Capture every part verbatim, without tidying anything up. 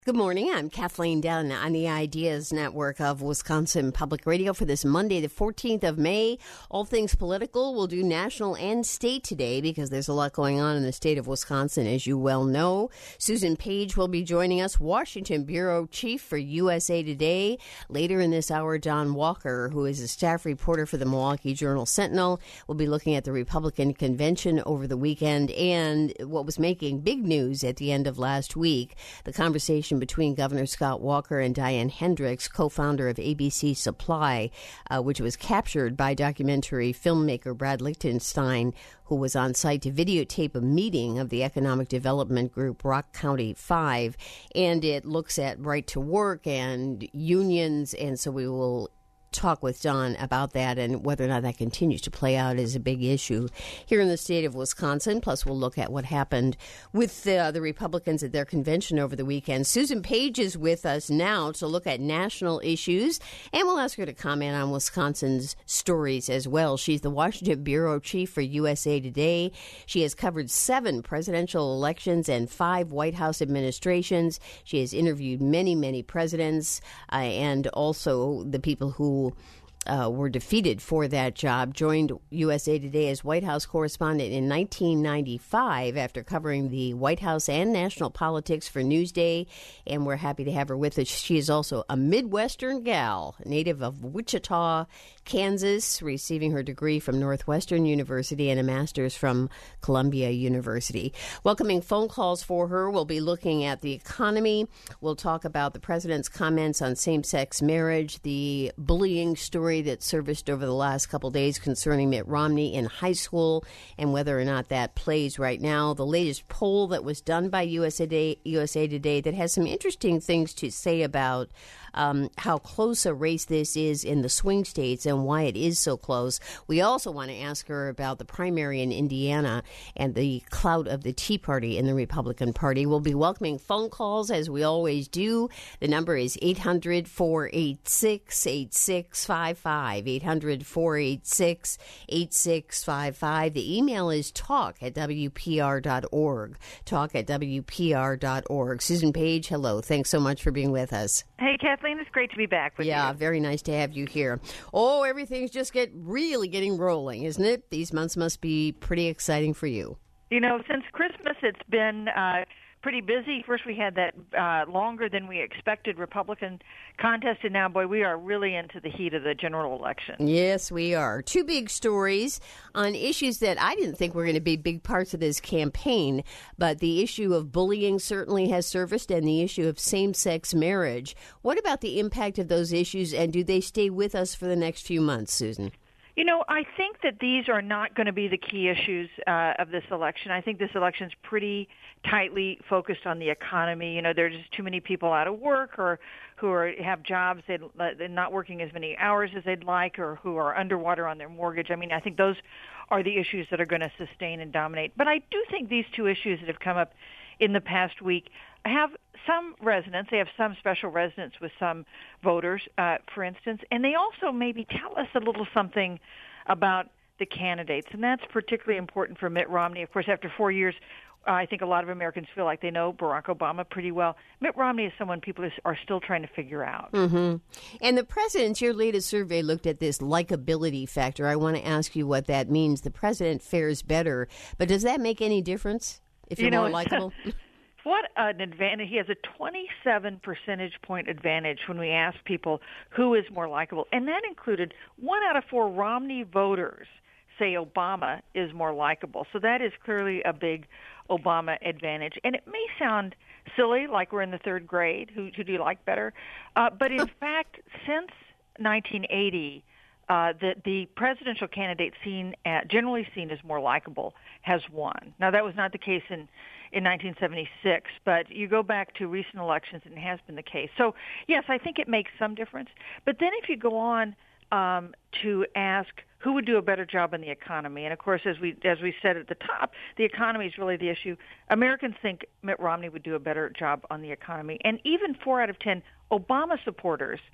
Good morning. I'm Kathleen Dunn on the Ideas Network of Wisconsin Public Radio for this Monday, the fourteenth of May. All things political. We'll do national and state today because there's a lot going on in the state of Wisconsin, as you well know. Susan Page will be joining us, Washington Bureau Chief for U S A Today. Later in this hour, Don Walker, who is a staff reporter for the Milwaukee Journal-Sentinel, will be looking at the Republican convention over the weekend and what was making big news at the end of last week, the conversation between Governor Scott Walker and Diane Hendricks, co-founder of A B C Supply, uh, which was captured by documentary filmmaker Brad Lichtenstein, who was on site to videotape a meeting of the economic development group Rock County Five. And it looks at right to work and unions, and so we will talk with Don about that and whether or not that continues to play out as a big issue here in the state of Wisconsin. Plus, we'll look at what happened with uh, the Republicans at their convention over the weekend. Susan Page is with us now to look at national issues, and we'll ask her to comment on Wisconsin's stories as well. She's the Washington Bureau Chief for U S A Today. She has covered seven presidential elections and five White House administrations. She has interviewed many, many presidents uh, and also the people who Uh, were defeated for that job, joined U S A Today as White House correspondent in nineteen ninety-five after covering the White House and national politics for Newsday, and we're happy to have her with us. She is also a Midwestern gal, native of Wichita, Kansas, receiving her degree from Northwestern University and a master's from Columbia University. Welcoming phone calls for her. We'll be looking at the economy. We'll talk about the president's comments on same-sex marriage, the bullying story that surfaced over the last couple days concerning Mitt Romney in high school and whether or not that plays right now. The latest poll that was done by U S A Today, U S A Today that has some interesting things to say about um, how close a race this is in the swing states and why it is so close. We also want to ask her about the primary in Indiana and the clout of the Tea Party in the Republican Party. We'll be welcoming phone calls as we always do. The number is eight hundred, four eight six, eight six five five, eight hundred, four eight six, eight six five five. The email is talk at W P R dot org, talk at W P R dot org. Susan Page, hello. Thanks so much for being with us. Hey, Kathleen, it's great to be back with yeah, you. Yeah, very nice to have you here. Oh, everything's just get really getting rolling, isn't it? These months must be pretty exciting for you. You know, since Christmas, it's been uh, pretty busy. First, we had that uh, longer than we expected Republican contest, and now, boy, we are really into the heat of the general election. Yes, we are. Two big stories on issues that I didn't think were going to be big parts of this campaign, but the issue of bullying certainly has surfaced, and the issue of same-sex marriage. What about the impact of those issues, and do they stay with us for the next few months, Susan? You know, I think that these are not going to be the key issues uh, of this election. I think this election is pretty tightly focused on the economy. You know, there's just too many people out of work or who are, have jobs that they're not working as many hours as they'd like, or who are underwater on their mortgage. I mean, I think those are the issues that are going to sustain and dominate. But I do think these two issues that have come up in the past week have some resonance. They have some special resonance with some voters, uh, for instance, and they also maybe tell us a little something about the candidates, and that's particularly important for Mitt Romney. Of course, after four years, uh, I think a lot of Americans feel like they know Barack Obama pretty well. Mitt Romney is someone people is, are still trying to figure out. Mm-hmm. And the president, your latest survey looked at this likability factor. I want to ask you what that means. The president fares better, but does that make any difference if you're you know, more likable? What an advantage. He has a twenty-seven percentage point advantage when we ask people who is more likable. And that included one out of four Romney voters say Obama is more likable. So that is clearly a big Obama advantage. And it may sound silly, like we're in the third grade, who, who do you like better? Uh, but in fact, since nineteen eighty, uh, the, the presidential candidate seen at, generally seen as more likable has won. Now, that was not the case in in nineteen seventy-six, but you go back to recent elections and it has been the case. So, yes, I think it makes some difference. But then if you go on um, to ask who would do a better job in the economy, and of course, as we as we said at the top, the economy is really the issue. Americans think Mitt Romney would do a better job on the economy. And even four out of ten Obama supporters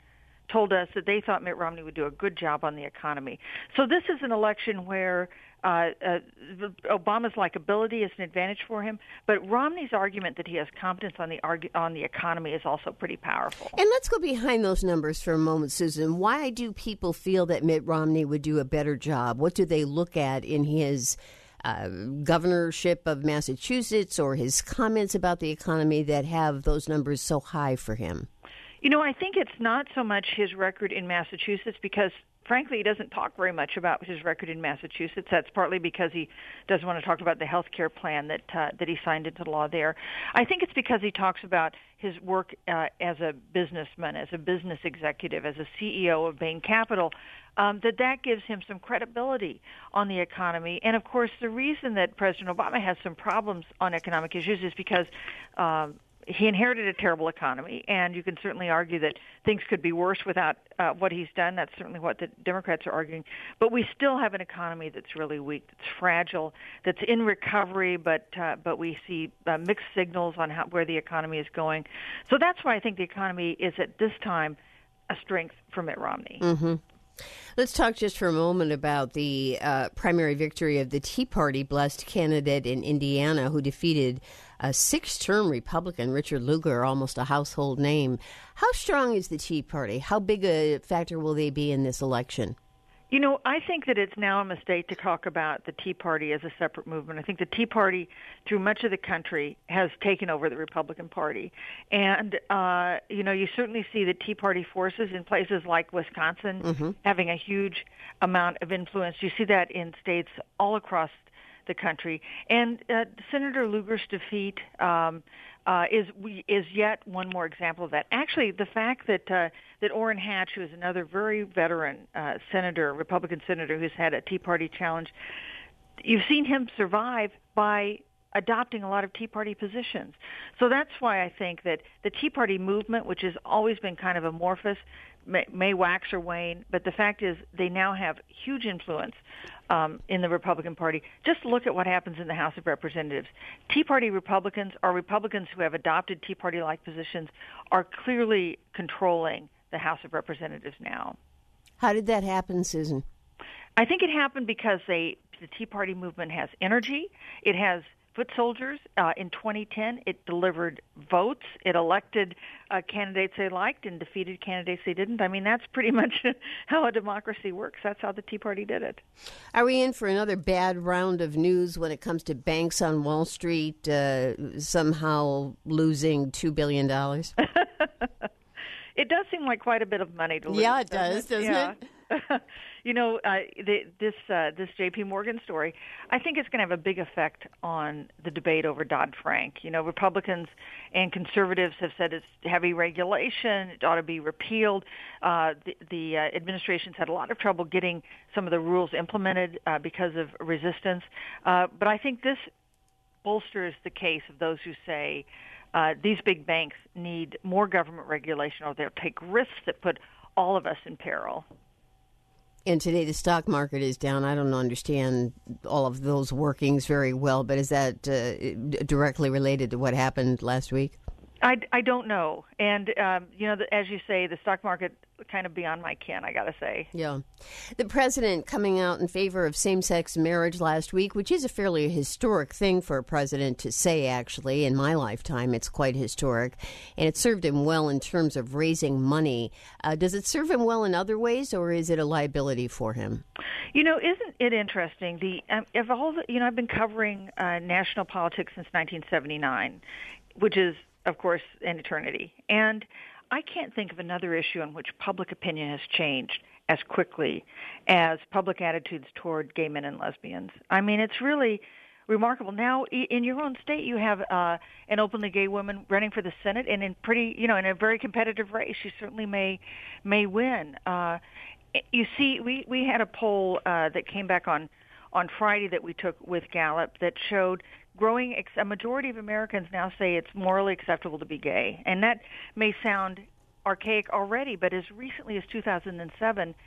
told us that they thought Mitt Romney would do a good job on the economy. So this is an election where uh, uh, Obama's likability is an advantage for him, but Romney's argument that he has competence on the argu- on the economy is also pretty powerful. And let's go behind those numbers for a moment, Susan. Why do people feel that Mitt Romney would do a better job? What do they look at in his uh, governorship of Massachusetts or his comments about the economy that have those numbers so high for him? You know, I think it's not so much his record in Massachusetts because, frankly, he doesn't talk very much about his record in Massachusetts. That's partly because he doesn't want to talk about the health care plan that uh, that he signed into law there. I think it's because he talks about his work uh, as a businessman, as a business executive, as a C E O of Bain Capital, um, that that gives him some credibility on the economy. And, of course, the reason that President Obama has some problems on economic issues is because um, he inherited a terrible economy, and you can certainly argue that things could be worse without uh, what he's done. That's certainly what the Democrats are arguing. But we still have an economy that's really weak, that's fragile, that's in recovery, but uh, but we see uh, mixed signals on how, where the economy is going. So that's why I think the economy is at this time a strength for Mitt Romney. Mm-hmm. Let's talk just for a moment about the uh, primary victory of the Tea Party-blessed candidate in Indiana who defeated a six-term Republican, Richard Lugar, almost a household name. How strong is the Tea Party? How big a factor will they be in this election? You know, I think that it's now a mistake to talk about the Tea Party as a separate movement. I think the Tea Party, through much of the country, has taken over the Republican Party. And, uh, you know, you certainly see the Tea Party forces in places like Wisconsin mm-hmm. having a huge amount of influence. You see that in states all across the country. And uh, Senator Lugar's defeat um, uh, is is yet one more example of that. Actually, the fact that uh, that Orrin Hatch, who is another very veteran uh, senator, Republican senator who's had a Tea Party challenge, you've seen him survive by adopting a lot of Tea Party positions. So that's why I think that the Tea Party movement, which has always been kind of amorphous, may, may wax or wane, but the fact is they now have huge influence um, in the Republican Party. Just look at what happens in the House of Representatives. Tea Party Republicans, or Republicans who have adopted Tea Party-like positions, are clearly controlling the House of Representatives now. How did that happen, Susan? I think it happened because they, the Tea Party movement has energy. It has foot soldiers. Uh, in twenty ten, it delivered votes. It elected uh, candidates they liked and defeated candidates they didn't. I mean, that's pretty much how a democracy works. That's how the Tea Party did it. Are we in for another bad round of news when it comes to banks on Wall Street uh, somehow losing two billion dollars? It does seem like quite a bit of money to lose. Yeah, it does, it? doesn't yeah. it? You know, uh, the, this uh, this J P Morgan story, I think it's going to have a big effect on the debate over Dodd-Frank. You know, Republicans and conservatives have said it's heavy regulation, it ought to be repealed. Uh, the the uh, administration's had a lot of trouble getting some of the rules implemented uh, because of resistance. Uh, but I think this bolsters the case of those who say uh, these big banks need more government regulation or they'll take risks that put all of us in peril. And today the stock market is down. I don't understand all of those workings very well, but is that uh, directly related to what happened last week? I, I don't know. And, um, you know, the, as you say, the stock market kind of beyond my ken, I got to say. Yeah. The president coming out in favor of same-sex marriage last week, which is a fairly historic thing for a president to say, actually. In my lifetime, it's quite historic. And it served him well in terms of raising money. Uh, does it serve him well in other ways, or is it a liability for him? You know, isn't it interesting? The um, of all the, you know, I've been covering uh, national politics since nineteen seventy-nine, which is, of course, an eternity. And I can't think of another issue on which public opinion has changed as quickly as public attitudes toward gay men and lesbians. I mean, it's really remarkable. Now, in your own state, you have uh, an openly gay woman running for the Senate, and in pretty, you know, in a very competitive race, she certainly may may win. Uh, you see, we we had a poll uh, that came back on on Friday that we took with Gallup that showed growing, a majority of Americans now say it's morally acceptable to be gay. And that may sound archaic already, but as recently as two thousand seven,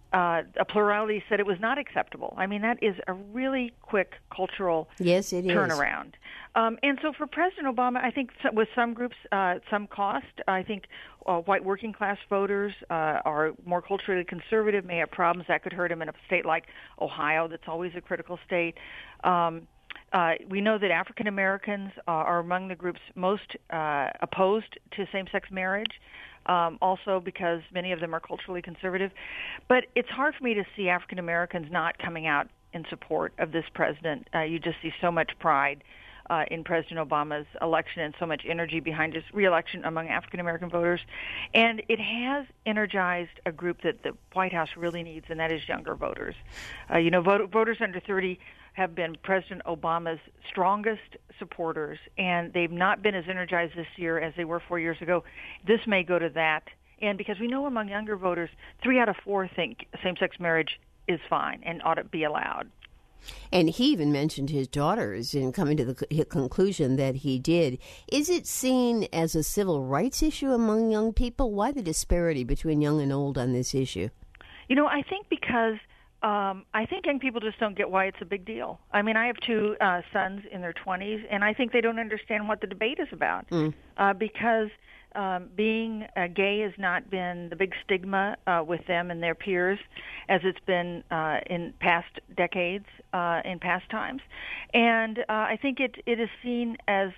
uh, a plurality said it was not acceptable. I mean, that is a really quick cultural yes, it turnaround. Is. Um, and so for President Obama, I think with some groups, uh, some cost, I think uh, white working class voters uh, are more culturally conservative, may have problems. That could hurt him in a state like Ohio that's always a critical state. Um, uh, we know that African Americans uh, are among the groups most uh, opposed to same-sex marriage. Um, also because many of them are culturally conservative. But it's hard for me to see African Americans not coming out in support of this president. Uh, you just see so much pride uh, in President Obama's election and so much energy behind his reelection among African American voters. And it has energized a group that the White House really needs, and that is younger voters. Uh, you know, vote, voters under thirty have been President Obama's strongest supporters, and they've not been as energized this year as they were four years ago. This may go to that. And because we know among younger voters, three out of four think same-sex marriage is fine and ought to be allowed. And he even mentioned his daughters in coming to the conclusion that he did. Is it seen as a civil rights issue among young people? Why the disparity between young and old on this issue? You know, I think because Um, I think young people just don't get why it's a big deal. I mean, I have two uh, sons in their twenties, and I think they don't understand what the debate is about mm. uh, because um, being uh, gay has not been the big stigma uh, with them and their peers as it's been uh, in past decades, uh, in past times. And uh, I think it, it is seen as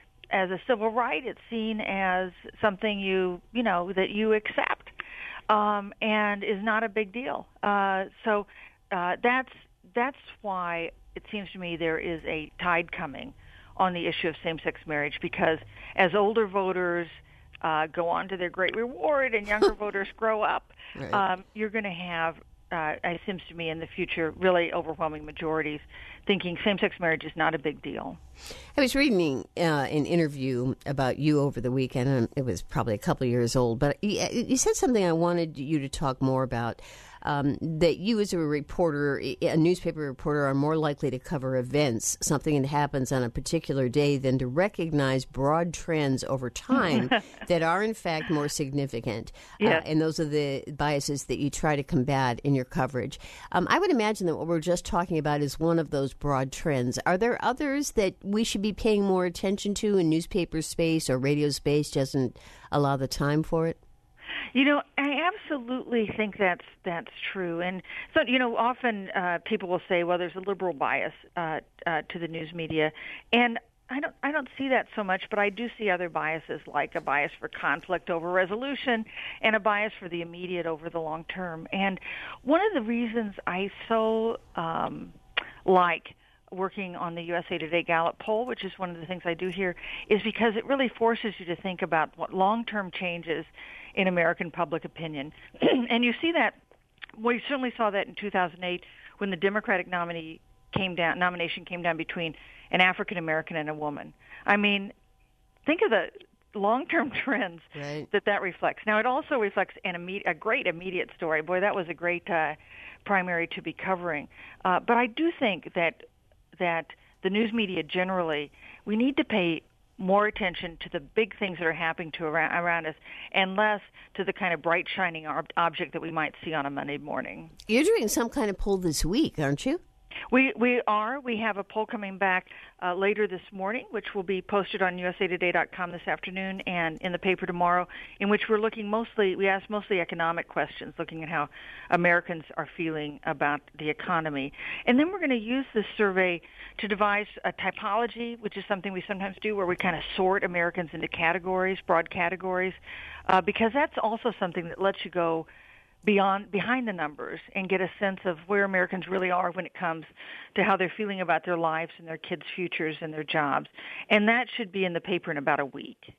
as a civil right. It's seen as something you, you know, that you accept. Um, and is not a big deal. Uh, so uh, that's that's why it seems to me there is a tide coming on the issue of same-sex marriage, because as older voters uh, go on to their great reward and younger voters grow up, right. um, you're going to have, uh, it seems to me in the future, really overwhelming majorities thinking same-sex marriage is not a big deal. I was reading uh, an interview about you over the weekend, and it was probably a couple of years old, but you, you said something I wanted you to talk more about, um, that you as a reporter, a newspaper reporter, are more likely to cover events, something that happens on a particular day, than to recognize broad trends over time that are, in fact, more significant. Yeah. Uh, and those are the biases that you try to combat in your coverage. Um, I would imagine that what we're just talking about is one of those broad trends. Are there others that we should be paying more attention to in newspaper space or radio space doesn't allow the time for it? You know, I absolutely think that's that's true. And so, you know, often uh, people will say, well, there's a liberal bias uh, uh, to the news media. And I don't I don't see that so much, but I do see other biases, like a bias for conflict over resolution and a bias for the immediate over the long term. And one of the reasons I so um, like working on the U S A Today Gallup poll, which is one of the things I do here, is because it really forces you to think about what long-term changes in American public opinion. And you see that, well, you certainly saw that in two thousand eight when the Democratic nominee came down, nomination came down between an African-American and a woman. I mean, think of the long-term trends right. that that reflects. Now, it also reflects an immediate, a great immediate story. Boy, that was a great uh, primary to be covering. Uh, but I do think that that the news media generally, we need to pay more attention to the big things that are happening to around, around us and less to the kind of bright, shining ob- object that we might see on a Monday morning. You're doing some kind of poll this week, aren't you? We we are. We have a poll coming back uh, later this morning, which will be posted on U S A Today dot com this afternoon and in the paper tomorrow, in which we're looking mostly, we ask mostly economic questions, looking at how Americans are feeling about the economy. And then we're going to use this survey to devise a typology, which is something we sometimes do, where we kind of sort Americans into categories, broad categories, uh, because that's also something that lets you go beyond behind the numbers and get a sense of where Americans really are when it comes to how they're feeling about their lives and their kids' futures and their jobs. And that should be in the paper in about a week.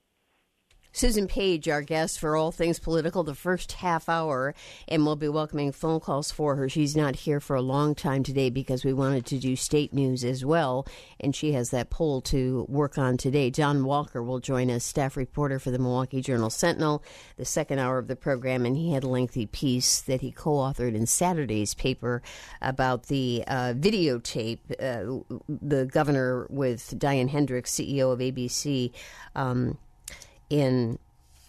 Susan Page, our guest for All Things Political, the first half hour, and we'll be welcoming phone calls for her. She's not here for a long time today because we wanted to do state news as well, and she has that poll to work on today. John Walker will join us, staff reporter for the Milwaukee Journal-Sentinel, the second hour of the program, and he had a lengthy piece that he co-authored in Saturday's paper about the uh, videotape, uh, the governor with Diane Hendricks, C E O of A B C, um, in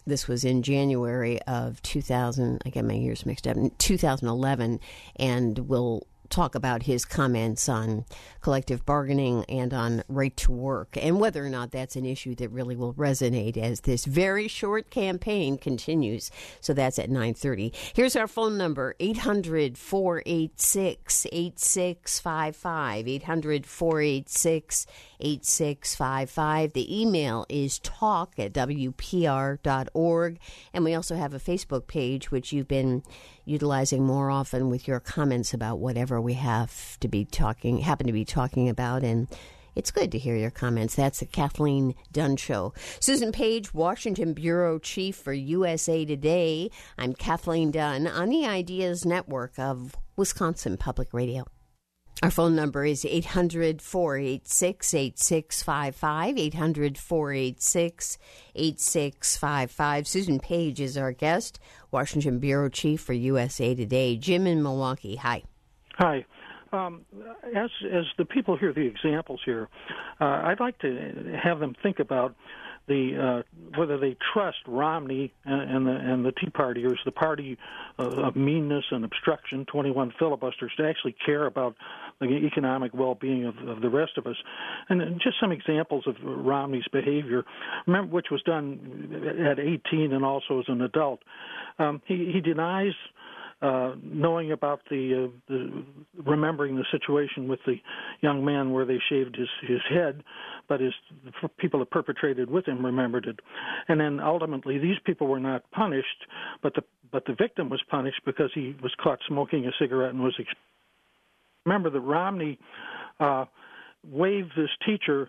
this was in January of two thousand. I get my years mixed up. two thousand eleven, and we'll talk about his comments on collective bargaining and on right to work, and whether or not that's an issue that really will resonate as this very short campaign continues. So that's at nine thirty. Here's our phone number, eight hundred, four eight six, eight six five five, eight hundred, four eight six, eight six five five. The email is talk at w p r dot org, and we also have a Facebook page, which you've been utilizing more often with your comments about whatever we have to be talking, happen to be talking about, and it's good to hear your comments. That's the Kathleen Dunn Show. Susan Page, Washington Bureau Chief for U S A Today. I'm Kathleen Dunn on the Ideas Network of Wisconsin Public Radio. Our phone number is eight hundred, four eight six, eight six five five, eight hundred, four eight six, eight six five five. Susan Page is our guest, Washington Bureau Chief for U S A Today. Jim in Milwaukee, hi. Hi. Um, as as the people hear the examples here, uh, I'd like to have them think about the uh, whether they trust Romney and, and the and the Tea Partiers, the party uh, of meanness and obstruction, twenty-one filibusters, to actually care about the economic well-being of, of the rest of us. And just some examples of Romney's behavior, remember, which was done at eighteen and also as an adult. Um, he, he denies Uh, knowing about the, uh, the remembering the situation with the young man where they shaved his, his head, but his the people that perpetrated with him remembered it, and then ultimately these people were not punished, but the but the victim was punished because he was caught smoking a cigarette and was. Ex- Remember that Romney uh, waved this teacher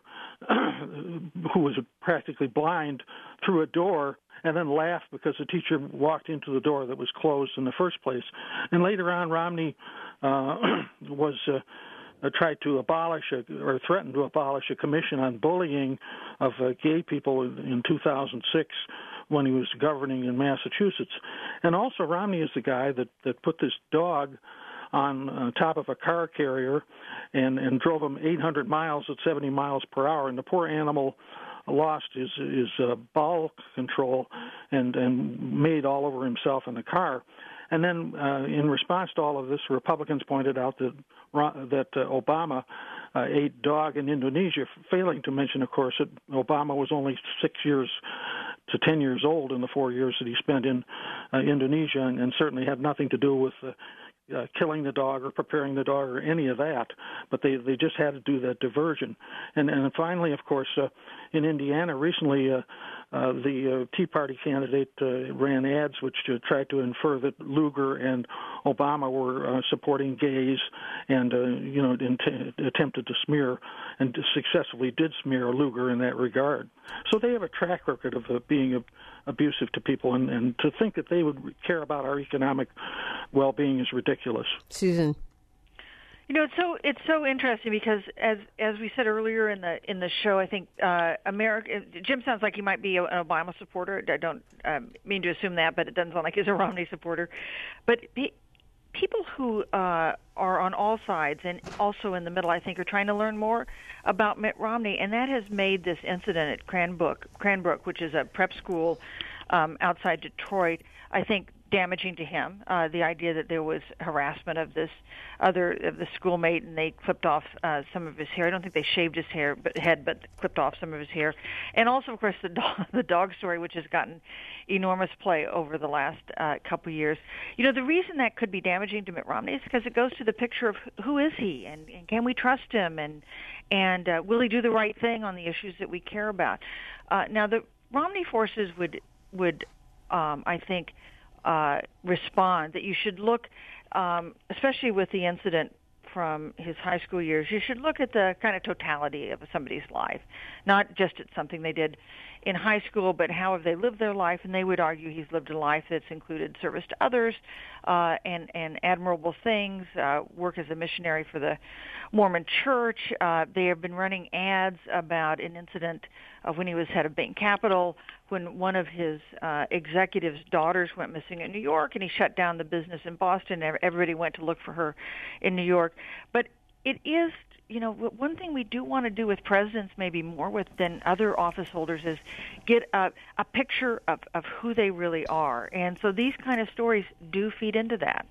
who was practically blind through a door, and then laughed because the teacher walked into the door that was closed in the first place. And later on, Romney uh, was uh, uh, tried to abolish a, or threatened to abolish a commission on bullying of uh, gay people in, in two thousand six when he was governing in Massachusetts. And also, Romney is the guy that, that put this dog on uh, top of a car carrier and, and drove him eight hundred miles at seventy miles per hour, and the poor animal lost his his uh, bowel control and and made all over himself in the car. And then, uh, in response to all of this, Republicans pointed out that that uh, Obama uh, ate dog in Indonesia, failing to mention, of course, that Obama was only six years to ten years old in the four years that he spent in uh, Indonesia, and, and certainly had nothing to do with uh, Uh, killing the dog or preparing the dog or any of that, but they, they just had to do that diversion. And and finally, of course, uh, in Indiana recently, uh, uh, the uh, Tea Party candidate uh, ran ads which uh, tried to infer that Lugar and Obama were uh, supporting gays, and uh, you know int- attempted to smear and successfully did smear Lugar in that regard. So they have a track record of uh, being a, abusive to people, and, and to think that they would care about our economic well-being is ridiculous. Susan. You know, it's so it's so interesting because as as we said earlier in the in the show, I think uh, America. Jim sounds like he might be an Obama supporter. I don't um, mean to assume that, but it doesn't sound like he's a Romney supporter. But he, people who uh, are on all sides and also in the middle, I think, are trying to learn more about Mitt Romney, and that has made this incident at Cranbrook, Cranbrook, which is a prep school um, outside Detroit, I think, damaging to him. Uh, the idea that there was harassment of this other of the schoolmate, and they clipped off uh, some of his hair. I don't think they shaved his hair, but head, but clipped off some of his hair. And also, of course, the dog, the dog story, which has gotten enormous play over the last uh, couple of years. You know, the reason that could be damaging to Mitt Romney is because it goes to the picture of who is he, and, and can we trust him, and and uh, will he do the right thing on the issues that we care about? Uh, now, the Romney forces would would um, I think. Uh, respond that you should look, um, especially with the incident from his high school years, you should look at the kind of totality of somebody's life, not just at something they did in high school, but how have they lived their life. And they would argue he's lived a life that's included service to others uh, and, and admirable things, uh, work as a missionary for the Mormon Church. Uh, they have been running ads about an incident of when he was head of Bain Capital, when one of his uh, executives' daughters went missing in New York, and he shut down the business in Boston. Everybody went to look for her in New York. But it is you know, one thing we do want to do with presidents maybe more with than other office holders is get a, a picture of, of who they really are. And so these kind of stories do feed into that.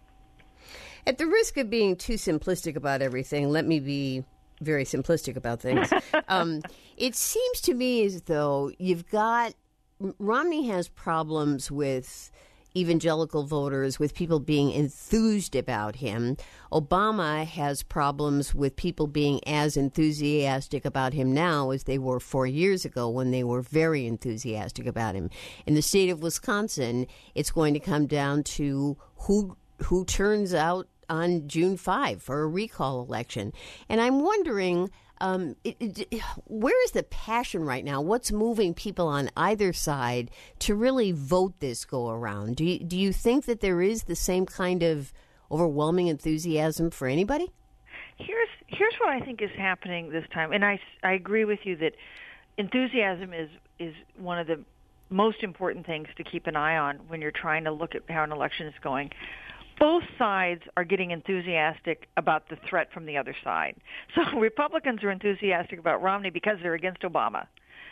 At the risk of being too simplistic about everything, let me be very simplistic about things. um, it seems to me as though you've got Romney has problems with evangelical voters, with people being enthused about him. Obama has problems with people being as enthusiastic about him now as they were four years ago when they were very enthusiastic about him. In the state of Wisconsin, it's going to come down to who who turns out on June fifth for a recall election. And I'm wondering, um, it, it, where is the passion right now? What's moving people on either side to really vote this go around? Do you, do you think that there is the same kind of overwhelming enthusiasm for anybody? Here's here's what I think is happening this time. And I, I agree with you that enthusiasm is, is one of the most important things to keep an eye on when you're trying to look at how an election is going. Both sides are getting enthusiastic about the threat from the other side. So Republicans are enthusiastic about Romney because they're against Obama.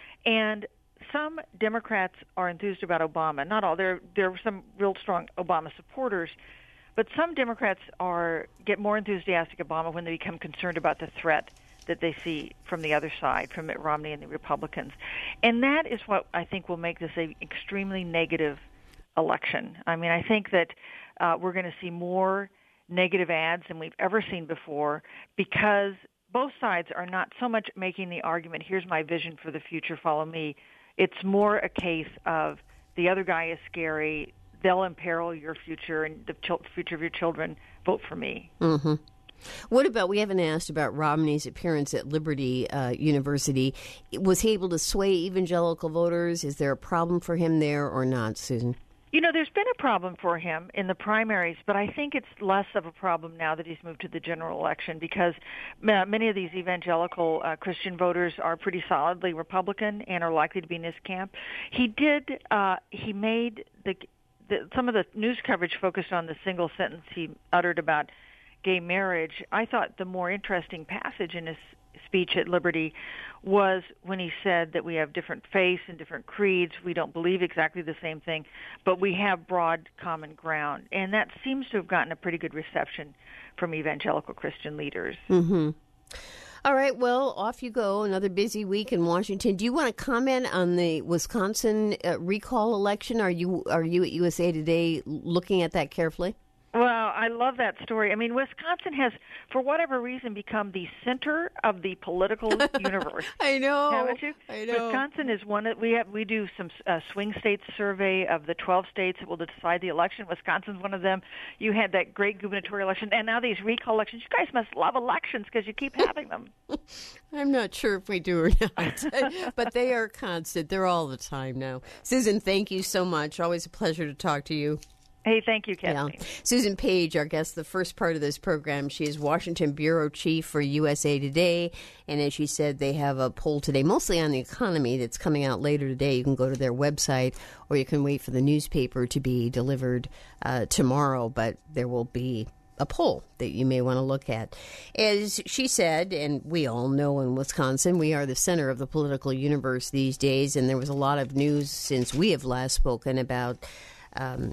And some Democrats are enthused about Obama. Not all. There, there are some real strong Obama supporters. But some Democrats are get more enthusiastic about Obama when they become concerned about the threat that they see from the other side, from Mitt Romney and the Republicans. And that is what I think will make this an extremely negative election. I mean, I think that Uh, we're going to see more negative ads than we've ever seen before because both sides are not so much making the argument, here's my vision for the future, follow me. It's more a case of the other guy is scary, they'll imperil your future and the ch- future of your children, vote for me. Mm-hmm. What about, we haven't asked about Romney's appearance at Liberty uh, University. Was he able to sway evangelical voters? Is there a problem for him there or not, Susan? You know, there's been a problem for him in the primaries, but I think it's less of a problem now that he's moved to the general election because many of these evangelical uh, Christian voters are pretty solidly Republican and are likely to be in his camp. He did, uh, he made the, the some of the news coverage focused on the single sentence he uttered about gay marriage. I thought the more interesting passage in his speech at Liberty was when he said that we have different faiths and different creeds. We don't believe exactly the same thing, but we have broad common ground. And that seems to have gotten a pretty good reception from evangelical Christian leaders. Mm-hmm. All right, well, off you go. Another busy week in Washington. Do you want to comment on the Wisconsin uh, recall election? Are you are you at U S A Today looking at that carefully? Well, I love that story. I mean, Wisconsin has, for whatever reason, become the center of the political universe. I know. Haven't you? I know. Wisconsin is one that we have. We do some uh, swing states survey of the twelve states that will decide the election. Wisconsin's one of them. You had that great gubernatorial election, and now these recall elections. You guys must love elections because you keep having them. I'm not sure if we do or not, but they are constant. They're all the time now. Susan, thank you so much. Always a pleasure to talk to you. Hey, thank you, Kathleen. Yeah. Susan Page, our guest, the first part of this program. She is Washington Bureau Chief for U S A Today. And as she said, they have a poll today, mostly on the economy, that's coming out later today. You can go to their website or you can wait for the newspaper to be delivered uh, tomorrow. But there will be a poll that you may want to look at. As she said, and we all know in Wisconsin, we are the center of the political universe these days. And there was a lot of news since we have last spoken about Um,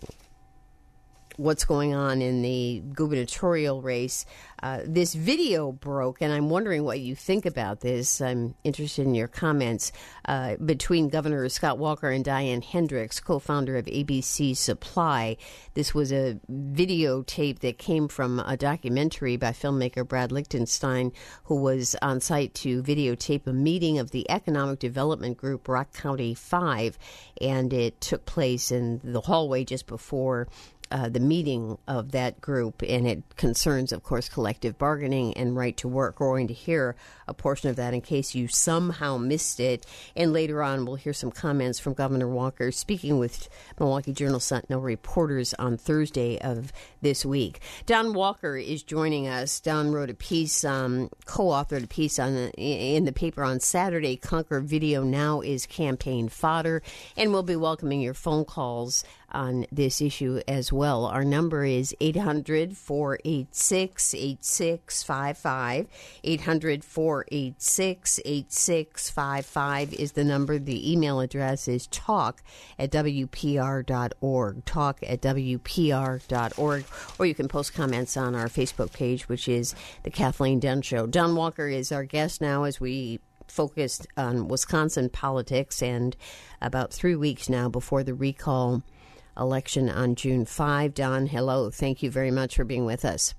what's going on in the gubernatorial race. Uh, this video broke, and I'm wondering what you think about this. I'm interested in your comments uh, between Governor Scott Walker and Diane Hendricks, co-founder of A B C Supply. This was a videotape that came from a documentary by filmmaker Brad Lichtenstein, who was on site to videotape a meeting of the Economic Development Group, Rock County five, and it took place in the hallway just before Uh, the meeting of that group, and it concerns, of course, collective bargaining and right to work. We're going to hear a portion of that in case you somehow missed it. And later on, we'll hear some comments from Governor Walker speaking with Milwaukee Journal-Sentinel reporters on Thursday of this week. Don Walker is joining us. Don wrote a piece, um, co-authored a piece on in the paper on Saturday. Conquer Video Now is campaign fodder, and we'll be welcoming your phone calls on this issue as well. Our number is eight hundred, four eight six, eight six five five. eight hundred, four eight six, eight six five five is the number. The email address is talk at W P R dot org. Talk at W P R dot org. Or you can post comments on our Facebook page, which is The Kathleen Dunn Show. Don Walker is our guest now as we focused on Wisconsin politics, and about three weeks now before the recall election on June fifth. Don, hello. Thank you very much for being with us.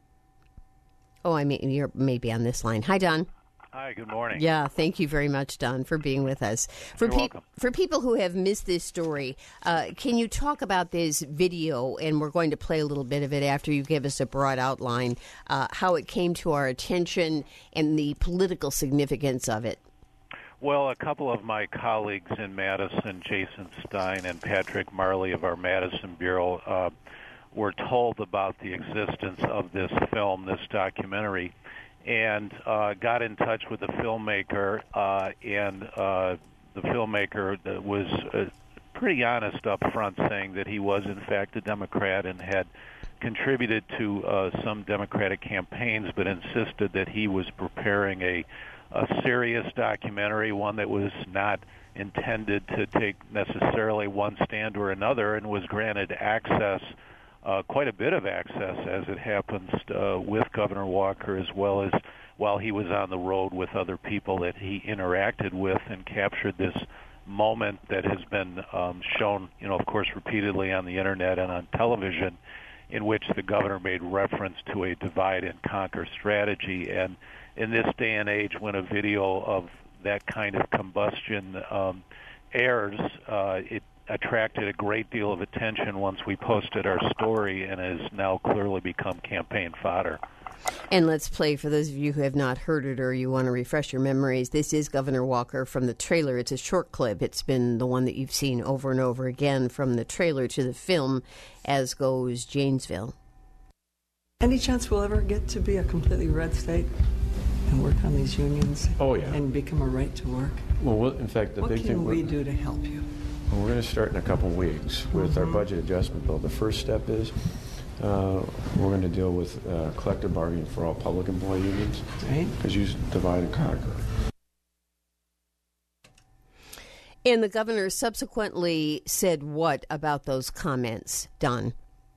Oh, I mean, you're maybe on this line. Hi, Don. Hi, good morning. Yeah, thank you very much, Don, for being with us. For You're pe- welcome. For people who have missed this story, uh, can you talk about this video, and we're going to play a little bit of it after you give us a broad outline, uh, how it came to our attention and the political significance of it? Well, a couple of my colleagues in Madison, Jason Stein and Patrick Marley of our Madison Bureau, uh, were told about the existence of this film, this documentary, and uh, got in touch with the filmmaker, uh, and uh, the filmmaker was uh, pretty honest up front, saying that he was, in fact, a Democrat and had contributed to uh, some Democratic campaigns, but insisted that he was preparing a, a serious documentary, one that was not intended to take necessarily one stand or another, and was granted access, Uh, quite a bit of access, as it happens, uh, with Governor Walker, as well as while he was on the road with other people that he interacted with, and captured this moment that has been um, shown, you know, of course, repeatedly on the internet and on television, in which the governor made reference to a divide and conquer strategy. And in this day and age, when a video of that kind of combustion um, airs, uh, it attracted a great deal of attention once we posted our story, and has now clearly become campaign fodder. And let's play, for those of you who have not heard it or you want to refresh your memories, this is Governor Walker from the trailer. It's a short clip. It's been the one that you've seen over and over again, from the trailer to the film, as goes Janesville. Any chance we'll ever get to be a completely red state and work on these unions? Oh, yeah. And become a right to work? Well, we'll in fact, the what big can thing we do to help you? Well, we're going to start in a couple weeks with mm-hmm. our budget adjustment bill. The first step is uh, we're going to deal with uh, collective bargaining for all public employee unions, right? Because you divide and conquer. And the governor subsequently said what about those comments, Don?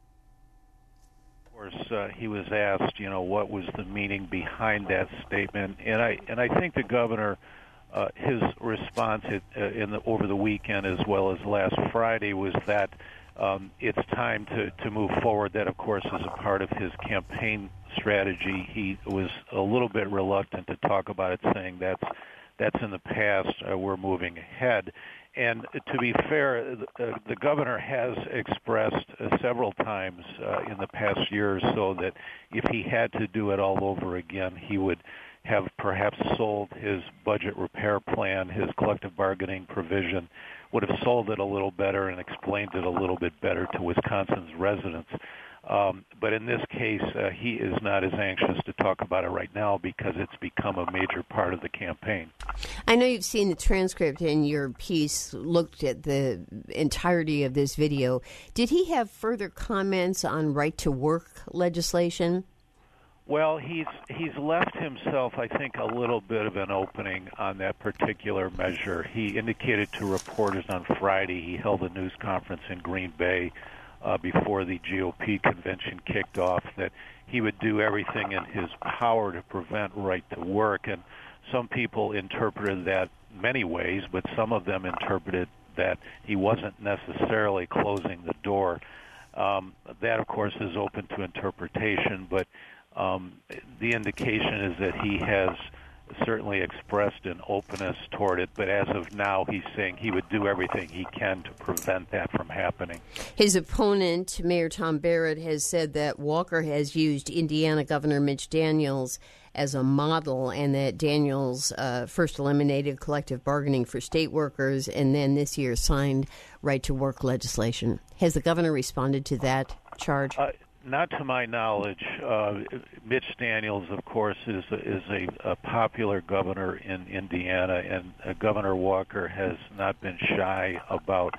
Of course, uh, he was asked, you know, what was the meaning behind that statement, and I and I think the governor, uh, his response it, uh, in the, over the weekend as well as last Friday was that um, it's time to, to move forward. That, of course, is a part of his campaign strategy. He was a little bit reluctant to talk about it, saying that's that's in the past. Uh, we're moving ahead. And to be fair, uh, the governor has expressed uh, several times uh, in the past year or so that if he had to do it all over again, he would have perhaps sold his budget repair plan, his collective bargaining provision, would have sold it a little better and explained it a little bit better to Wisconsin's residents. Um, but in this case, uh, he is not as anxious to talk about it right now because it's become a major part of the campaign. I know you've seen the transcript, and your piece looked at the entirety of this video. Did he have further comments on right-to-work legislation? Well, he's he's left himself, I think, a little bit of an opening on that particular measure. He indicated to reporters on Friday, he held a news conference in Green Bay Uh, before the G O P convention kicked off, that he would do everything in his power to prevent right to work. And some people interpreted that many ways, but some of them interpreted that he wasn't necessarily closing the door. Um, that, of course, is open to interpretation, but um, the indication is that he has certainly expressed an openness toward it, but as of now, he's saying he would do everything he can to prevent that from happening. His opponent, Mayor Tom Barrett, has said that Walker has used Indiana Governor Mitch Daniels as a model, and that Daniels uh, first eliminated collective bargaining for state workers and then this year signed right-to-work legislation. Has the governor responded to that charge? Uh, Not to my knowledge. Uh, Mitch Daniels, of course, is a, is a, a popular governor in Indiana, and uh, Governor Walker has not been shy about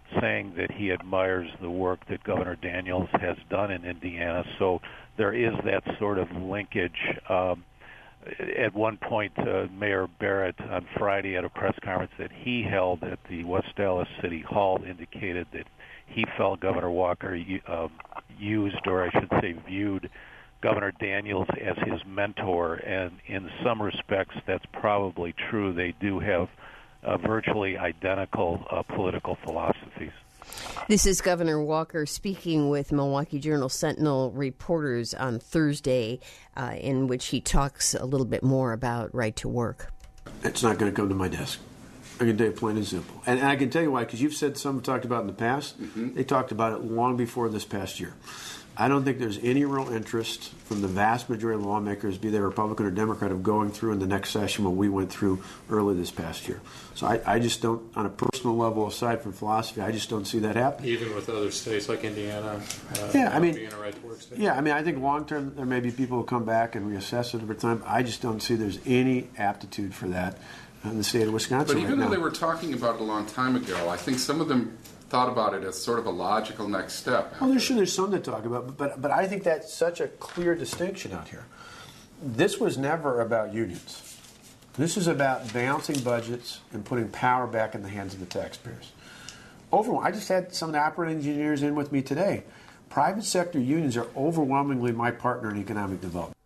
saying that he admires the work that Governor Daniels has done in Indiana. So there is that sort of linkage. Um, at one point, uh, Mayor Barrett on Friday at a press conference that he held at the West Dallas City Hall indicated that he felt Governor Walker uh, used, or I should say viewed, Governor Daniels as his mentor, and in some respects that's probably true. They do have uh, virtually identical uh, political philosophies. This is Governor Walker speaking with Milwaukee Journal-Sentinel reporters on Thursday, uh, in which he talks a little bit more about right to work. It's not going to come to my desk. I can tell you plain and simple. And, and I can tell you why, because you've said some talked about in the past. Mm-hmm. They talked about it long before this past year. I don't think there's any real interest from the vast majority of lawmakers, be they Republican or Democrat, of going through in the next session what we went through early this past year. So I, I just don't, on a personal level, aside from philosophy, I just don't see that happening. Even with other states like Indiana, uh, yeah, I mean, being a right to work state. Yeah, I mean, I think long term there may be people who come back and reassess it over time. I just don't see there's any aptitude for that in the state of Wisconsin. But even right though now. they were talking about it a long time ago, I think some of them thought about it as sort of a logical next step. Well, there's sure there's some to talk about, but, but but I think that's such a clear distinction out here. This was never about unions. This is about balancing budgets and putting power back in the hands of the taxpayers. Overall, I just had some of the operating engineers in with me today. Private sector unions are overwhelmingly my partner in economic development.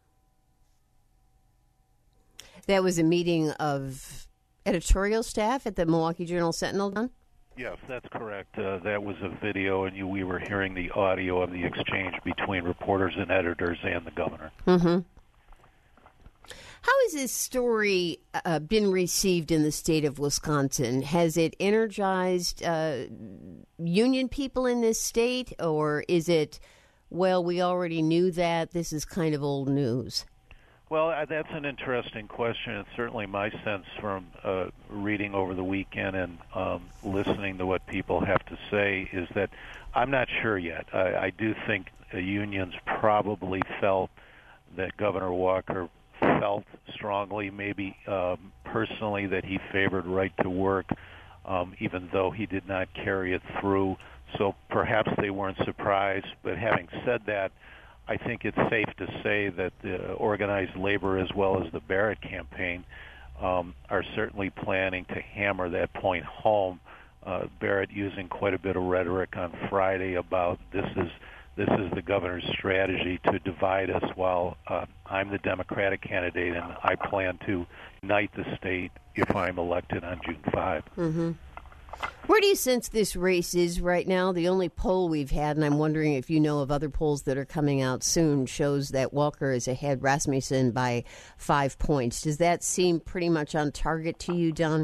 That was a meeting of editorial staff at the Milwaukee Journal-Sentinel, Don? Yes, that's correct. Uh, that was a video, and you, we were hearing the audio of the exchange between reporters and editors and the governor. Mm-hmm. How has this story uh, been received in the state of Wisconsin? Has it energized uh, union people in this state, or is it, well, we already knew that, this is kind of old news? Well, uh, that's an interesting question. It's certainly my sense from uh, reading over the weekend and um, listening to what people have to say is that I'm not sure yet. I, I do think uh, unions probably felt that Governor Walker felt strongly, maybe um, personally, that he favored right to work, um, even though he did not carry it through. So perhaps they weren't surprised. But having said that, I think it's safe to say that the organized labor, as well as the Barrett campaign, um, are certainly planning to hammer that point home. Uh, Barrett using quite a bit of rhetoric on Friday about this is this is the governor's strategy to divide us while uh, I'm the Democratic candidate and I plan to unite the state if I'm elected on June fifth. Mm-hmm. Where do you sense this race is right now? The only poll we've had, and I'm wondering if you know of other polls that are coming out soon, shows that Walker is ahead Rasmussen by five points. Does that seem pretty much on target to you, Don?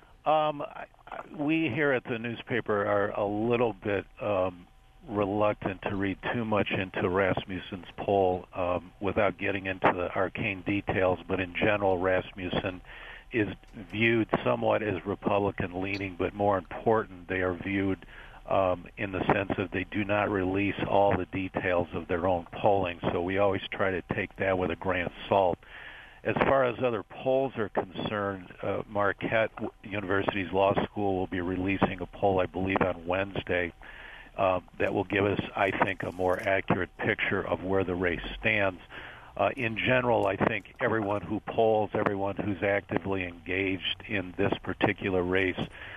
Um, I, we here at the newspaper are a little bit um, reluctant to read too much into Rasmussen's poll um, without getting into the arcane details, but in general, Rasmussen is viewed somewhat as Republican-leaning, but more important, they are viewed um, in the sense that they do not release all the details of their own polling, so we always try to take that with a grain of salt. As far as other polls are concerned, uh, Marquette University's law school will be releasing a poll, I believe, on Wednesday uh, that will give us, I think, a more accurate picture of where the race stands. Uh, in general, I think everyone who polls, everyone who's actively engaged in this particular race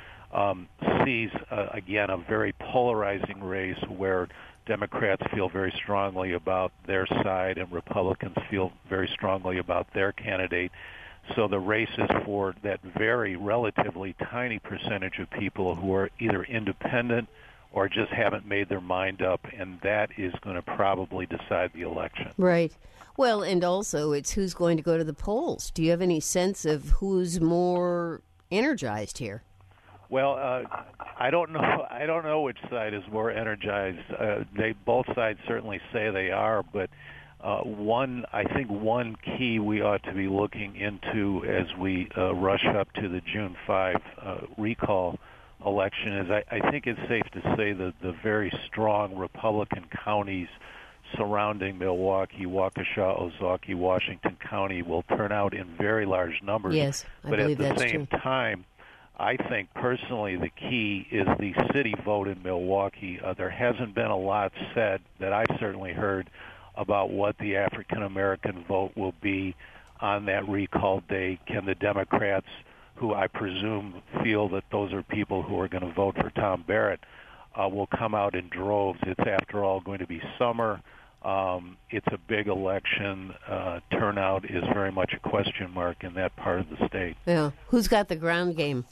um, sees, uh, again, a very polarizing race where Democrats feel very strongly about their side and Republicans feel very strongly about their candidate. So the race is for that very relatively tiny percentage of people who are either independent or just haven't made their mind up, and that is going to probably decide the election. Right. Well, and also it's who's going to go to the polls. Do you have any sense of who's more energized here? Well, uh, I don't know. I don't know which side is more energized. Uh, they both sides certainly say they are, but uh, one, I think, one key we ought to be looking into as we uh, rush up to the June fifth uh, recall election is I, I think it's safe to say that the very strong Republican counties surrounding Milwaukee, Waukesha, Ozaukee, Washington County will turn out in very large numbers. Yes, I but believe at the that's same true. time, I think personally the key is the city vote in Milwaukee. Uh, there hasn't been a lot said that I've certainly heard about what the African American vote will be on that recall day. Can the Democrats, who I presume feel that those are people who are going to vote for Tom Barrett, uh, will come out in droves? It's, after all, going to be summer. Um, it's a big election. Uh, turnout is very much a question mark in that part of the state. Yeah. Who's got the ground game?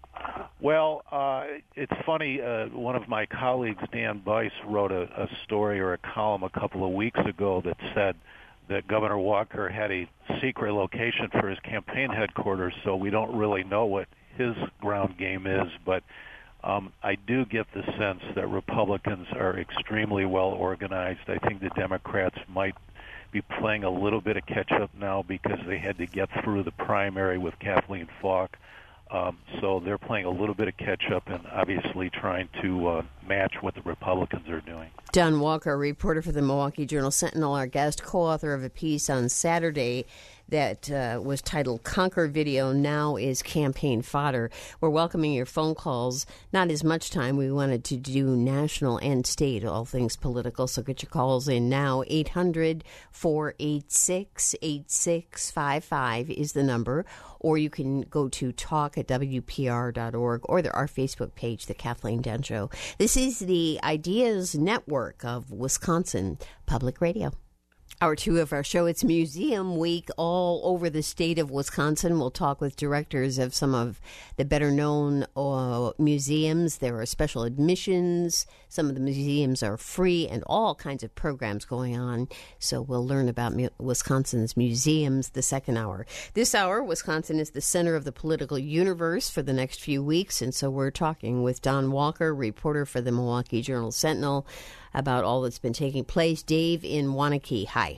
Well, uh, it's funny. Uh, one of my colleagues, Dan Bice, wrote a, a story or a column a couple of weeks ago that said that Governor Walker had a secret location for his campaign headquarters, so we don't really know what his ground game is. But um, I do get the sense that Republicans are extremely well organized. I think the Democrats might be playing a little bit of catch-up now because they had to get through the primary with Kathleen Falk. Um, so they're playing a little bit of catch-up and obviously trying to uh, match what the Republicans are doing. Don Walker, reporter for the Milwaukee Journal-Sentinel, our guest, co-author of a piece on Saturday that uh, was titled Conquer Video Now is Campaign Fodder. We're welcoming your phone calls. Not as much time. We wanted to do national and state, all things political, so get your calls in now. eight hundred, four eight six, eight six five five is the number, or you can go to talk at W P R dot org or the, our Facebook page, The Kathleen Dunn Show. This is the Ideas Network of Wisconsin Public Radio. Hour two of our show, it's Museum Week all over the state of Wisconsin. We'll talk with directors of some of the better-known uh, museums. There are special admissions. Some of the museums are free and all kinds of programs going on. So we'll learn about mu- Wisconsin's museums the second hour. This hour, Wisconsin is the center of the political universe for the next few weeks. And so we're talking with Don Walker, reporter for the Milwaukee Journal-Sentinel, about all that's been taking place. Dave in Waunakee, hi.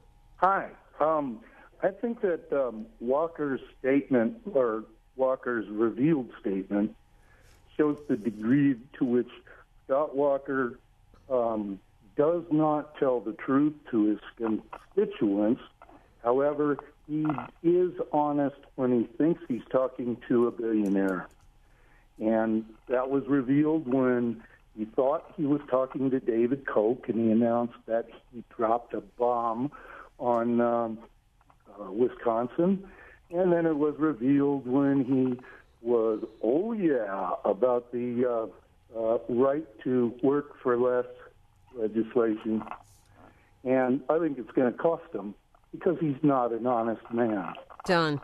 Hi. Um, I think that um, Walker's statement, or Walker's revealed statement, shows the degree to which Scott Walker um, does not tell the truth to his constituents. However, he is honest when he thinks he's talking to a billionaire. And that was revealed when he thought he was talking to David Koch, and he announced that he dropped a bomb on um, uh, Wisconsin. And then it was revealed when he was, oh yeah, about the uh, uh, right to work for less legislation. And I think it's going to cost him because he's not an honest man. Don.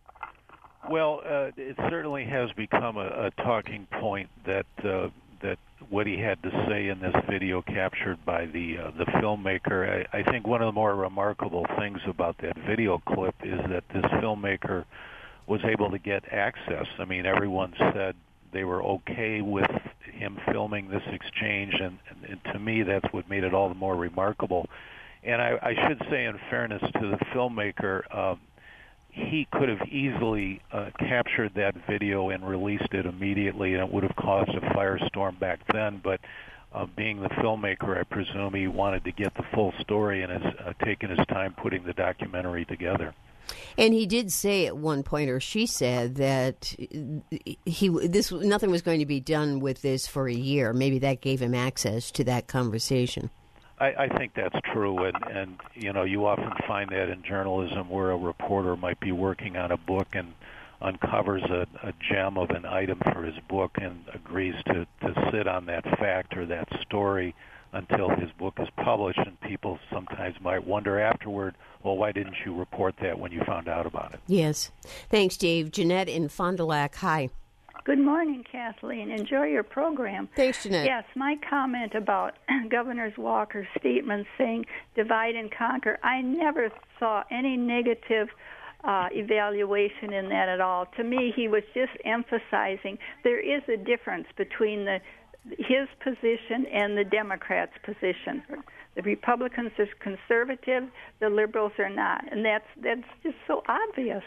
Well, uh, it certainly has become a, a talking point that uh, that what he had to say in this video captured by the uh, the filmmaker. I, I think one of the more remarkable things about that video clip is that this filmmaker was able to get access. I mean, everyone said they were okay with him filming this exchange, and, and, and to me, that's what made it all the more remarkable. And I, I should say, in fairness to the filmmaker, uh, he could have easily uh, captured that video and released it immediately, and it would have caused a firestorm back then. But uh, being the filmmaker, I presume he wanted to get the full story and has uh, taken his time putting the documentary together. And he did say at one point, or she said, that he this nothing was going to be done with this for a year. Maybe that gave him access to that conversation. I, I think that's true, and, and you know, you often find that in journalism where a reporter might be working on a book and uncovers a, a gem of an item for his book and agrees to, to sit on that fact or that story until his book is published, and people sometimes might wonder afterward, well, why didn't you report that when you found out about it? Yes. Thanks, Dave. Jeanette in Fond du Lac, hi. Good morning, Kathleen. Enjoy your program. Thanks, Jeanette. Yes, my comment about Governor Walker's statement saying divide and conquer, I never saw any negative uh, evaluation in that at all. To me, he was just emphasizing there is a difference between the his position and the Democrats' position. The Republicans are conservative, the liberals are not, and that's that's just so obvious.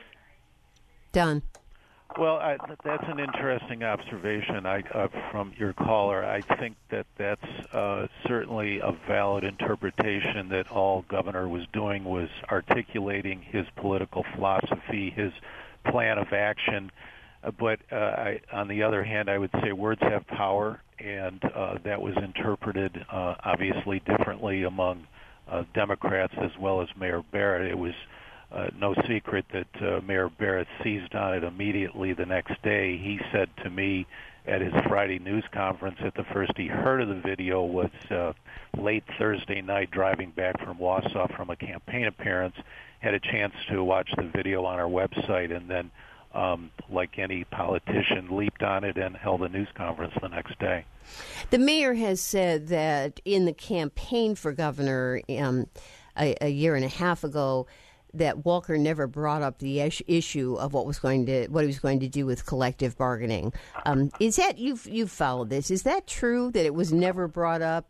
Done. Well, I, that's an interesting observation I, uh, from your caller. I think that that's uh, certainly a valid interpretation that all Governor was doing was articulating his political philosophy, his plan of action. Uh, but uh, I, on the other hand, I would say words have power, and uh, that was interpreted uh, obviously differently among uh, Democrats as well as Mayor Barrett. It was uh, no secret that uh, Mayor Barrett seized on it immediately the next day. He said to me at his Friday news conference that the first he heard of the video was uh, late Thursday night driving back from Wausau from a campaign appearance, had a chance to watch the video on our website, and then Um, like any politician, leaped on it and held a news conference the next day. The mayor has said that in the campaign for governor um, a, a year and a half ago, that Walker never brought up the ish- issue of what was going to what he was going to do with collective bargaining. Um, is that you've you've followed this? Is that true that it was never brought up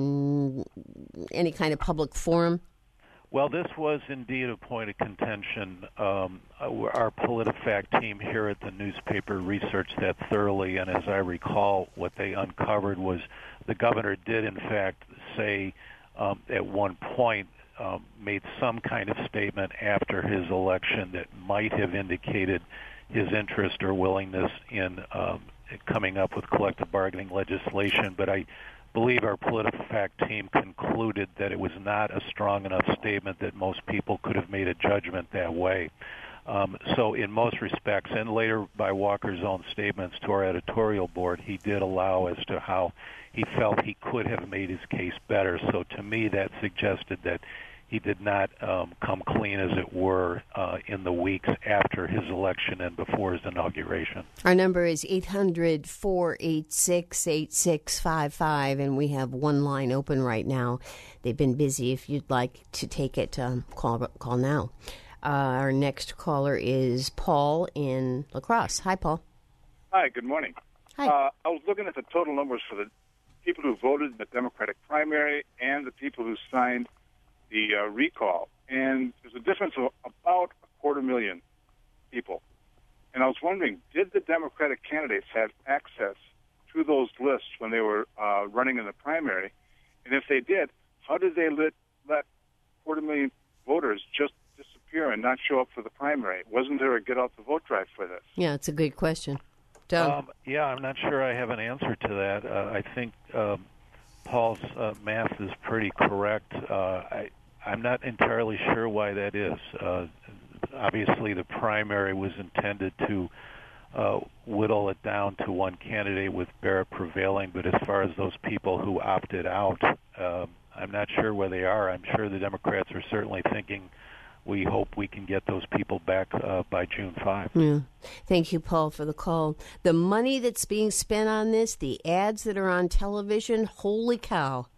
in any kind of public forum? Well, this was indeed a point of contention. Um, our PolitiFact team here at the newspaper researched that thoroughly, and as I recall, what they uncovered was the governor did, in fact, say um, at one point, um, made some kind of statement after his election that might have indicated his interest or willingness in um, coming up with collective bargaining legislation, but I believe our PolitiFact team concluded that it was not a strong enough statement that most people could have made a judgment that way. Um, so in most respects, and later by Walker's own statements to our editorial board, he did allow as to how he felt he could have made his case better. So to me, that suggested that he did not um, come clean, as it were, uh, in the weeks after his election and before his inauguration. Our number is eight hundred, four eight six, eight six five five, and we have one line open right now. They've been busy. If you'd like to take it, um, call call now. Uh, our next caller is Paul in La Crosse. Hi, Paul. Hi, good morning. Hi. Uh, I was looking at the total numbers for the people who voted in the Democratic primary and the people who signed the uh, recall, and there's a difference of about a quarter million people. And I was wondering, did the Democratic candidates have access to those lists when they were uh, running in the primary? And if they did, how did they let, let quarter million voters just disappear and not show up for the primary? Wasn't there a get-out-the-vote drive for this? Yeah, it's a good question. Doug? Um, yeah, I'm not sure I have an answer to that. Uh, I think um, Paul's uh, math is pretty correct. Uh, I, I'm not entirely sure why that is. Uh, obviously, the primary was intended to uh, whittle it down to one candidate with Barrett prevailing, but as far as those people who opted out, uh, I'm not sure where they are. I'm sure the Democrats are certainly thinking we hope we can get those people back uh, by June fifth. Yeah. Thank you, Paul, for the call. The money that's being spent on this, the ads that are on television, holy cow.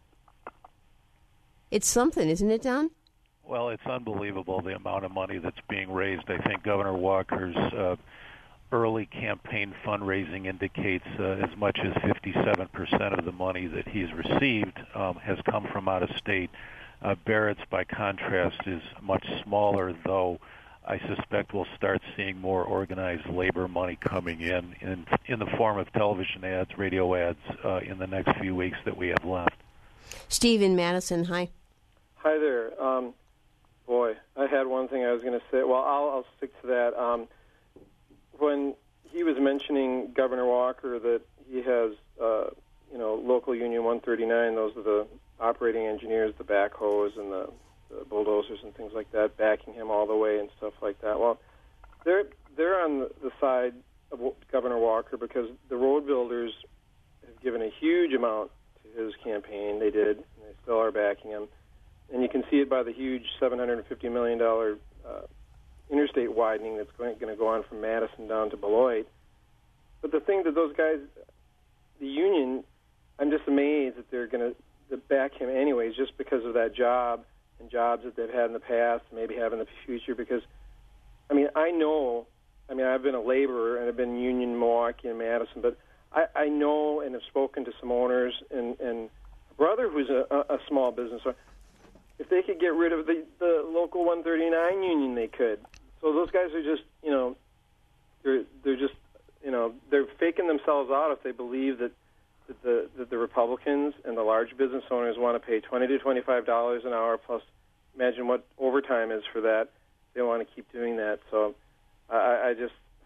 It's something, isn't it, Don? Well, it's unbelievable the amount of money that's being raised. I think Governor Walker's uh, early campaign fundraising indicates uh, as much as fifty-seven percent of the money that he's received um, has come from out of state. Uh, Barrett's, by contrast, is much smaller, though I suspect we'll start seeing more organized labor money coming in in, in the form of television ads, radio ads, uh, in the next few weeks that we have left. Steve in Madison, hi. Hi there. Um, boy, I had one thing I was going to say. Well, I'll, I'll stick to that. Um, when he was mentioning Governor Walker that he has, uh, you know, local Union one thirty-nine, those are the operating engineers, the backhoes and the, the bulldozers and things like that, backing him all the way and stuff like that. Well, they're they're on the, the side of Governor Walker because the road builders have given a huge amount to his campaign. They did, and they still are backing him. And you can see it by the huge seven hundred fifty million dollars uh, interstate widening that's going, going to go on from Madison down to Beloit. But the thing that those guys, the union, I'm just amazed that they're going to back him anyways just because of that job and jobs that they've had in the past, maybe have in the future. Because, I mean, I know, I mean, I've been a laborer and I've been union in Milwaukee and Madison, but I, I know and have spoken to some owners and, and a brother who's a, a small business owner. If they could get rid of the, the local one thirty-nine union, they could. So those guys are just, you know, they're they're just, you know, they're faking themselves out if they believe that, that the that the Republicans and the large business owners want to pay twenty to twenty-five dollars an hour plus. Imagine what overtime is for that. They want to keep doing that. So I, I just,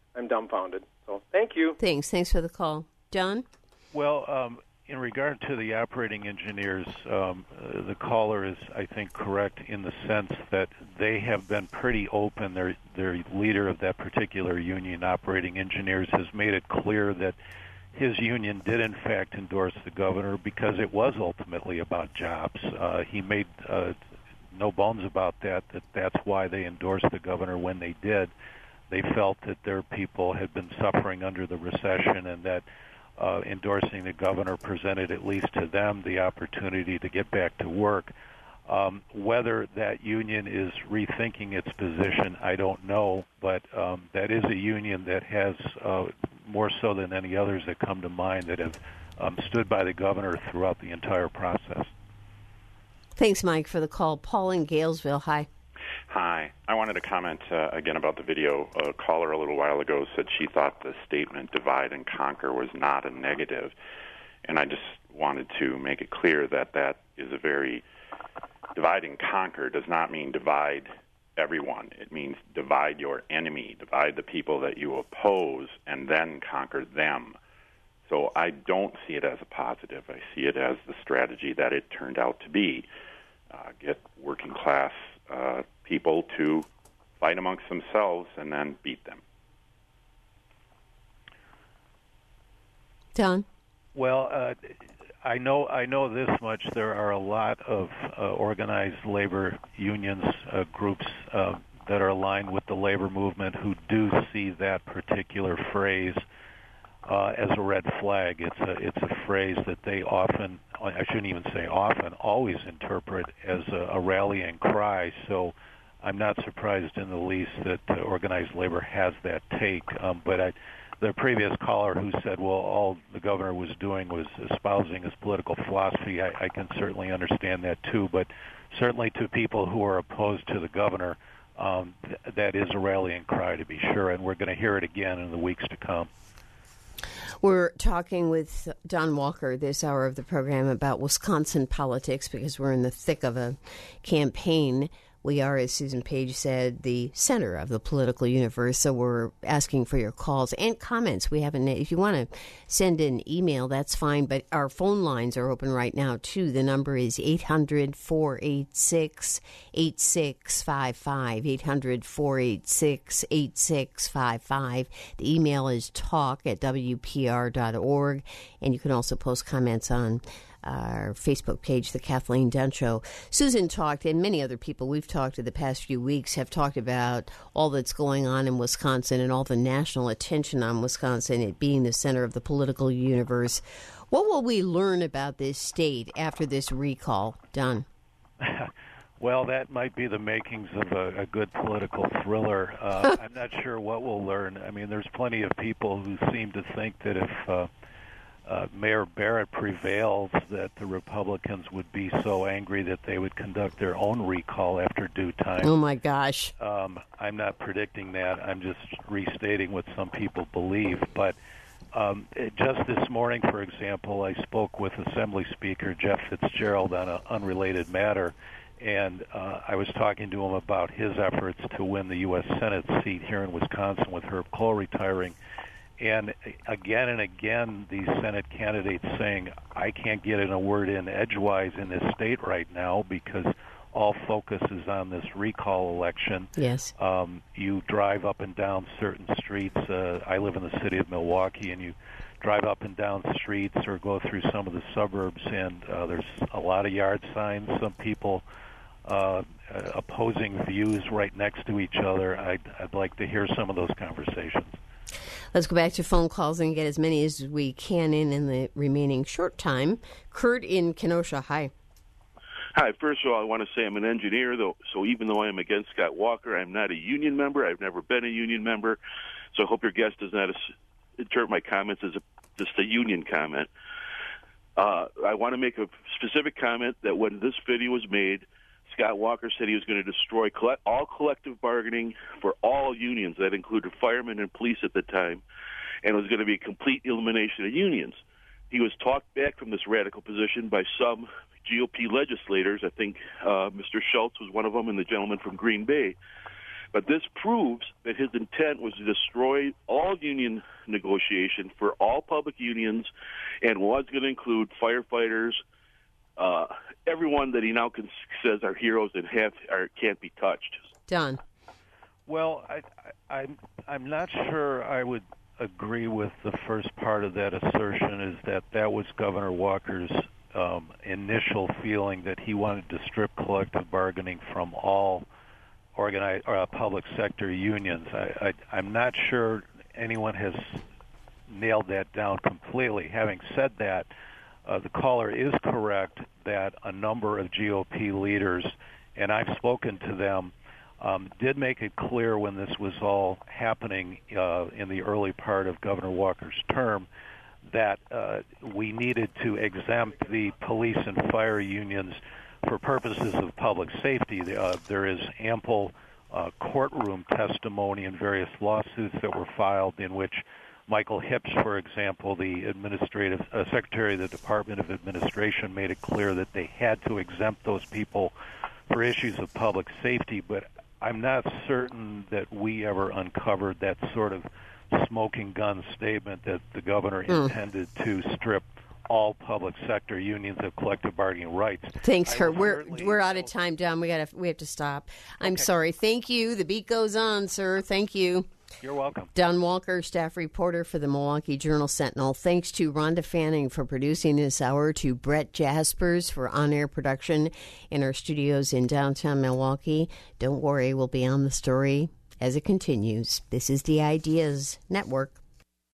I'm dumbfounded. So thank you. Thanks. Thanks for the call. John? Well, um, in regard to the operating engineers, um, uh, the caller is, I think, correct in the sense that they have been pretty open. Their, their leader of that particular union, operating engineers, has made it clear that his union did, in fact, endorse the governor because it was ultimately about jobs. Uh, he made uh, no bones about that, that that's why they endorsed the governor when they did. They felt that their people had been suffering under the recession and that uh, endorsing the governor presented, at least to them, the opportunity to get back to work. Um, whether that union is rethinking its position, I don't know, but um, that is a union that has, uh, more so than any others that come to mind, that have um, stood by the governor throughout the entire process. Thanks, Mike, for the call. Paul in Galesville, hi. Hi. I wanted to comment uh, again about the video. A caller a little while ago said she thought the statement divide and conquer was not a negative. And I just wanted to make it clear that that is a very... Divide and conquer does not mean divide everyone. It means divide your enemy, divide the people that you oppose, and then conquer them. So I don't see it as a positive. I see it as the strategy that it turned out to be. Uh, get working class uh, people to fight amongst themselves and then beat them. Don? Well, uh, I know I know this much. There are a lot of uh, organized labor unions, uh, groups uh, that are aligned with the labor movement who do see that particular phrase uh, as a red flag. It's a it's a phrase that they often, I shouldn't even say often, always interpret as a, a rallying cry. So I'm not surprised in the least that uh, organized labor has that take. Um, but I. The previous caller who said, well, all the governor was doing was espousing his political philosophy, I, I can certainly understand that too, but certainly to people who are opposed to the governor, um, th- that is a rallying cry to be sure, and we're going to hear it again in the weeks to come. We're talking with Don Walker this hour of the program about Wisconsin politics because we're in the thick of a campaign. We are, as Susan Page said, the center of the political universe, so we're asking for your calls and comments. We haven't. If you want to send an email, that's fine, but our phone lines are open right now, too. The number is eight hundred, four eight six, eight six five five, eight hundred, four eight six, eight six five five. The email is talk at w p r dot org, and you can also post comments on our Facebook page, The Kathleen Dunn Show. Susan talked, and many other people we've talked to the past few weeks have talked about all that's going on in Wisconsin and all the national attention on Wisconsin, it being the center of the political universe. What will we learn about this state after this recall, Don? Well, that might be the makings of a, a good political thriller. Uh, I'm not sure what we'll learn. I mean, there's plenty of people who seem to think that if uh, Uh, Mayor Barrett prevails, that the Republicans would be so angry that they would conduct their own recall after due time. Oh, my gosh. Um, I'm not predicting that. I'm just restating what some people believe. But um, it, just this morning, for example, I spoke with Assembly Speaker Jeff Fitzgerald on an unrelated matter, and uh, I was talking to him about his efforts to win the U S Senate seat here in Wisconsin with Herb Kohl retiring. And again and again, these Senate candidates saying, I can't get in a word in edgewise in this state right now because all focus is on this recall election. Yes. Um, you drive up and down certain streets. Uh, I live in the city of Milwaukee, and you drive up and down streets or go through some of the suburbs, and uh, there's a lot of yard signs. Some people uh, opposing views right next to each other. I'd, I'd like to hear some of those conversations. Let's go back to phone calls and get as many as we can in in the remaining short time. Kurt in Kenosha, hi. Hi. First of all, I want to say I'm an engineer, though. So even though I'm against Scott Walker, I'm not a union member. I've never been a union member. So I hope your guest does not interpret my comments as a, just a union comment. Uh, I want to make a specific comment that when this video was made, Scott Walker said he was going to destroy collect, all collective bargaining for all unions. That included firemen and police at the time, and it was going to be a complete elimination of unions. He was talked back from this radical position by some G O P legislators. I think uh, Mister Schultz was one of them, and the gentleman from Green Bay. But this proves that his intent was to destroy all union negotiation for all public unions and was going to include firefighters, uh, everyone that he now can, says are heroes and have are, can't be touched. Don. Well, I, I, I'm I'm not sure I would agree with the first part of that assertion. Is that that was Governor Walker's um, initial feeling that he wanted to strip collective bargaining from all organized uh, public sector unions. I, I, I'm not sure anyone has nailed that down completely. Having said that, uh, the caller is correct that a number of G O P leaders, and I've spoken to them, um, did make it clear when this was all happening uh, in the early part of Governor Walker's term that uh, we needed to exempt the police and fire unions for purposes of public safety. Uh, there is ample uh, courtroom testimony in various lawsuits that were filed in which Michael Hips, for example, the administrative uh, secretary of the Department of Administration, made it clear that they had to exempt those people for issues of public safety. But I'm not certain that we ever uncovered that sort of smoking gun statement that the governor mm. intended to strip all public sector unions of collective bargaining rights. Thanks, Kurt. We're we're out of time, Don. We got to we have to stop. I'm okay. sorry. Thank you. The beat goes on, sir. Thank you. You're welcome. Don Walker, staff reporter for the Milwaukee Journal-Sentinel. Thanks to Rhonda Fanning for producing this hour, to Brett Jaspers for on-air production in our studios in downtown Milwaukee. Don't worry, we'll be on the story as it continues. This is the Ideas Network.